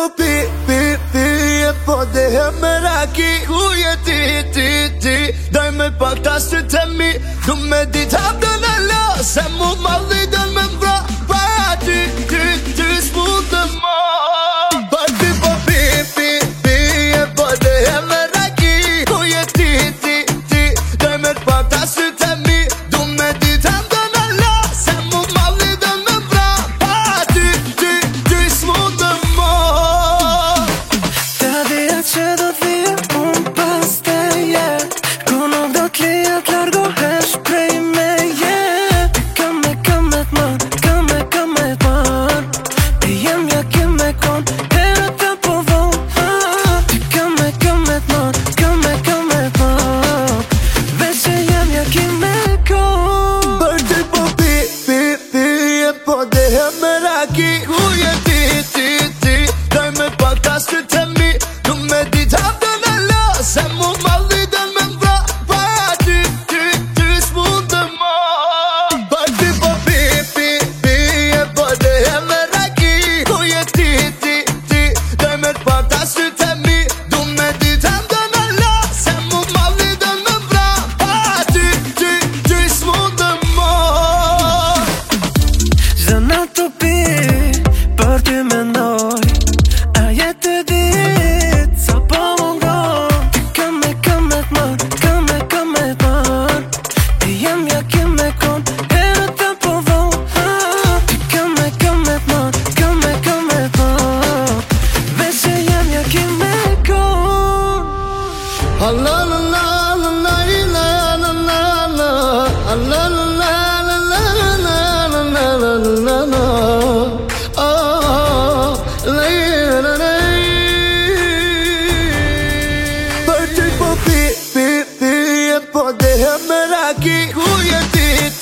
po pi e po dehe me raki. Ku je ti daj me pak ta sytë e mi. Du me dit hap dhe në lo se mu ma lidhen me mbra. Para ty s'mu të ma. Për ty po pi e po dehe me raki. Ku je ti daj me pak ta sytë e mi. Du me dit hap dhe në lo se mu ma lidhen me mbra. Para ty s'mu të ma. Ta dhja që do t'vija unë pas të jet Ku nuk do t'lija t'largohesh prej me jet Kam me t'man E jem ja kim me kon Herë të po vonë Kam me t'man Veç që jem ja kim me kon Për ty po pi e po dehe me raki. Ku je ti daj me pak ta sytë e mi. Du me dit hap dhe në lo se mu ma lidhen me mbra. Para ty s'mu të ma. Për ty po pi e po dehe me raki. Ku je ti daj me pak ta sytë e mi. Du me dit hap dhe në lo se mu ma lidhen me mbra. Para ty s'mu të ma. Çdo natë të pi Për ty mendoj A jetë të dit Sa po mungon Ti kam me t'man E jem ja kim me kon Herë të po vonë Ti kam me t'man Veç që jem ja kim me kon La la la la la la la la la la la la la Për ty po pi e po dehe me raki. Ku je ti